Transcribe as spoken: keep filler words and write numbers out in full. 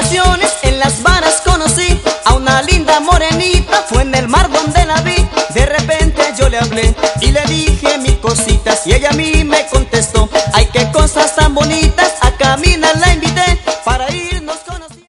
vacaciones en las varas conocí a una linda morenita, fue en el mar donde la vi. De repente yo le hablé y le dije mil cositas y ella a mí me contestó: ay, qué cosas tan bonitas. A caminar la invité para ir